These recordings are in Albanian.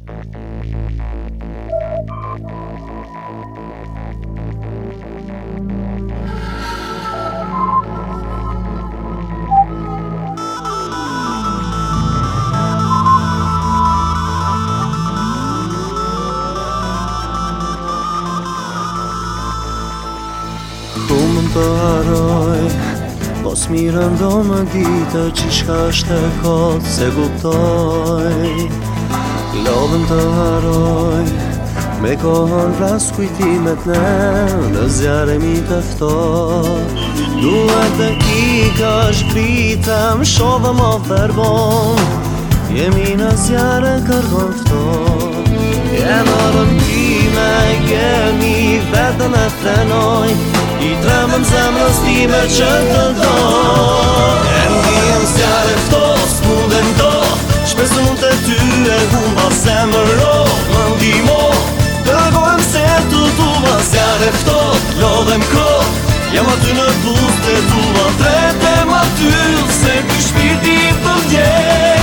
Të haroj, mos mirën do më ditë që shka është e kotë se kuptoj. Lodhëm të haroj, me kohën vras kujtimet në zjarë mi tëftoj. Duhet të ika shpritëm, shodhëm o verbon, jemi në zjarë kërgon ftoj. Jemë rëndime, jemi vetën e frenoj, I tremëm zemrës time që të doj. E ndihem zjarë e ftos, mundem do, shpesun të ty e humba zemëro. Më ndimo, dërgojmë se të tuva zjarë e ftos, lodhem kot, jam aty në buzë të tua, tretem aty se ky shpirti të vdjel.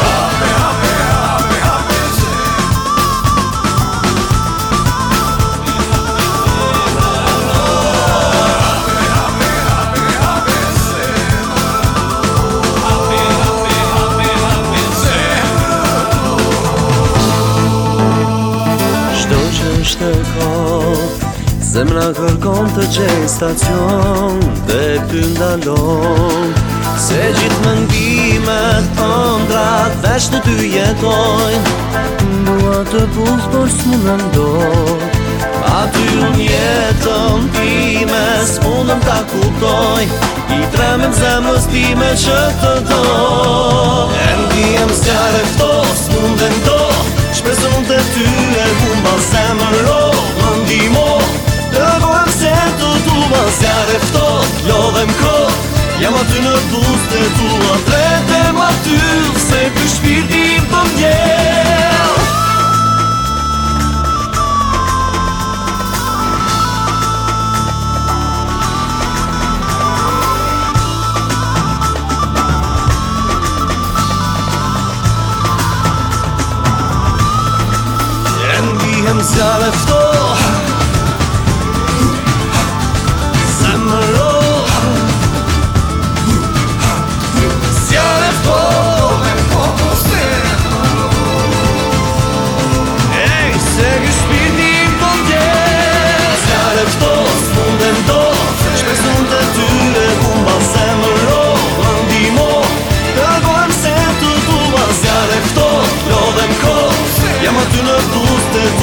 Është e kohë, zemra kërkon të gjej stacion dhe ty ndalon. Se gjithë mendimet, ëndrat, veç në ty jetojnë. Dua të puls, por s'mundem dot. Aty unë jetën time, s'mundem ta kuptoj. I tremem zemrës time që të doj. E ndihem zjarë e ftos, mundem dot, shpesun të ty e humba zemëro. Më ndimo, dërgojmë se të tuva zjarë e ftot, lodhem kot, jam aty në buzë të tua, tretem aty se ky shpirti të vdjel. Zjarë e ftoh, zemëro. Zjarë e ftoh, ej, se ky shpirti të vdjel. Zjarë e ftoh, s'mundem do, shpesun të ty e humba zemëro. Më ndimo, dërgojmë se të tuva zjarë e ftoh, lodhem kot, jam aty në buzë të